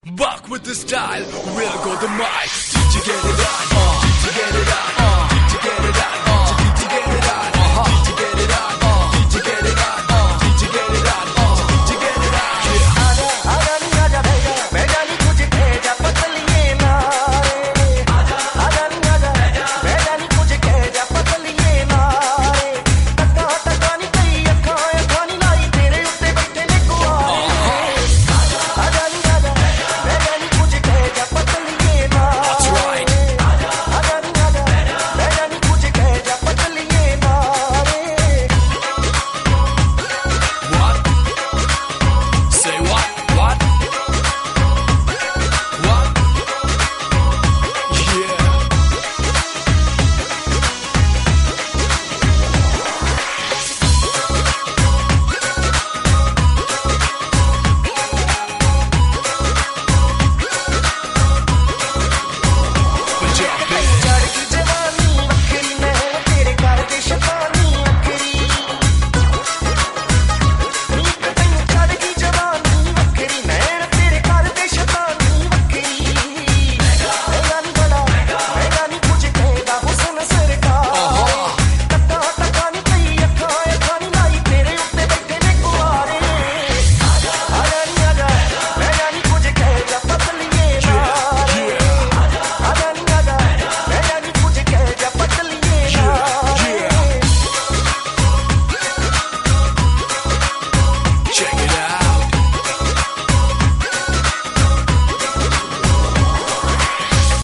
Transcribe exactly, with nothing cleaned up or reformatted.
Buck with the style, we'll go the mic. Did you get it on? Uh, did you get it on?